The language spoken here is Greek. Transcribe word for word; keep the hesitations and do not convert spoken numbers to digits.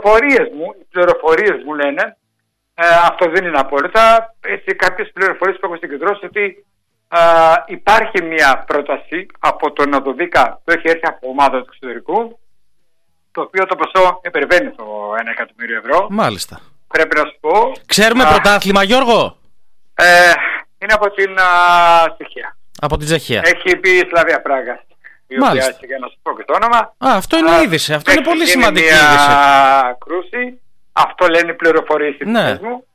πληροφορίες μου, οι πληροφορίες μου λένε, ε, αυτό δεν είναι απόλυτα, έτσι κάποιες πληροφορίες που έχω συγκεντρώσει ότι ε, υπάρχει μια πρόταση από τον Οδοδίκα που έχει έρθει από ομάδα του εξωτερικού, το οποίο το ποσό υπερβαίνει το ένα εκατομμύριο ευρώ. Μάλιστα. Πρέπει να σου πω. Ξέρουμε α, πρωτάθλημα, Γιώργο. Ε, είναι από την Τσεχία. Από την Τσεχία. Έχει πει η Σλαβία Πράγα. Η Μάλιστα. οποία, για να σου πω και το όνομα. Α, αυτό είναι είδηση. Αυτό είναι πολύ σημαντική μια είδηση. κρούση. Αυτό λένε οι πληροφορίες ναι. μου.